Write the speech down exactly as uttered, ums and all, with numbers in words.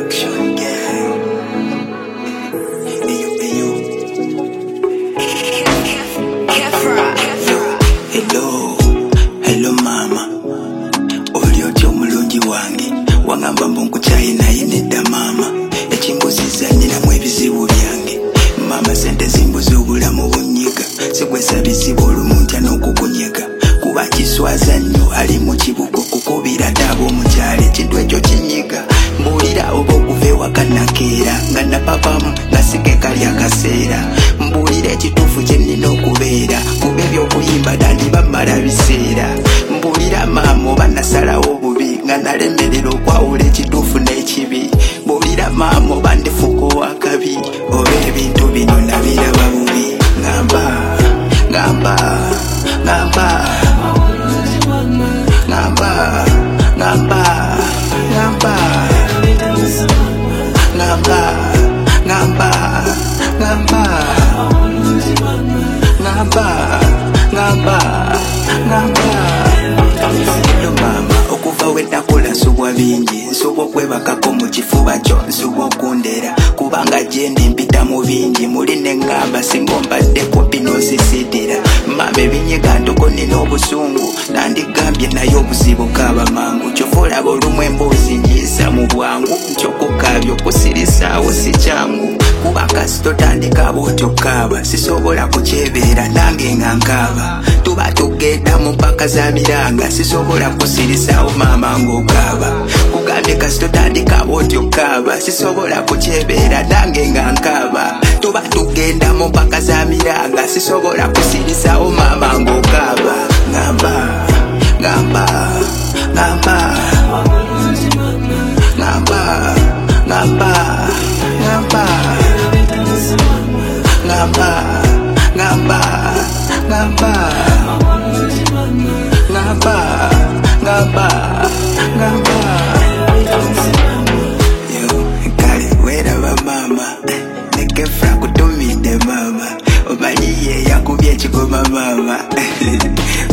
Production gang. Ayo, ayo. Hello, hello mama. Olio tyo mulungi wange. Wangamba mbonku chayi naye nedda mama. Ekimbuzi zanyina mu ebizibu byange. Mama sente zimbuzi obulamu bunyiga. Sikwesabisiba olumuntu n'okukunyega. Kuba kiswaza nnyo ali mu kibugo kukubira dabo omukyala ekintu ekyo kinyiga. Mbuulira oba okuva ewaka nakeera nga napapamu nga sike kali akaseera. Mbuulira ekituufu kye nnina okubeera kuba ebyokuyimba dandi bamala biseera. Mbuulira maama oba nasalawo obubi nga nalemerera okwawula ekituufu n'ekibi. Mbuulira maama oba ndifuka owakabi oba ebintu bino nabiraba bubi. Ngamba ngamba ngamba ngamba ngamba ngamba ngamba ngamba ngamba ngamba ngamba ngamba Hello mama, okuva we nakola nsubwa bingi. Nsubwa okwebakako mu kifuba kyo, nsubwa okundera kubanga gye ndi mpita mu bingi. Muli ne ngamba singa ombadde kopi n'osisidira. Mama ebinyiga ntoko nina obusungu nandigambye naye obuzibu kaaba mangu. Kyova olaba olumu emboozi nyiisa mu bwangu nkyokukaabya okusirisaawo si kyangu. Kuba kasi totandika bw'otyo kaaba sisobola kukyebeera nange nga nkaaba. Tuba tugenda mu mpaka za miranga sisobola kusirisaawo maama ng'okaaba. Kugambye kasi totandika bw'otyo kaaba sisobola kukyebeera nange nga nkaaba. Tuba tugenda mu mpaka za miranga sisobola kusirisaawo maama ng'okaaba. Ngamba ngamba ngamba ngamba ngamba ngamba ngamba ngamba ngamba ngamba ngamba ngamba yo kale weraba mama nekefra kutumide mama omanyiye yakubye ekigoma mama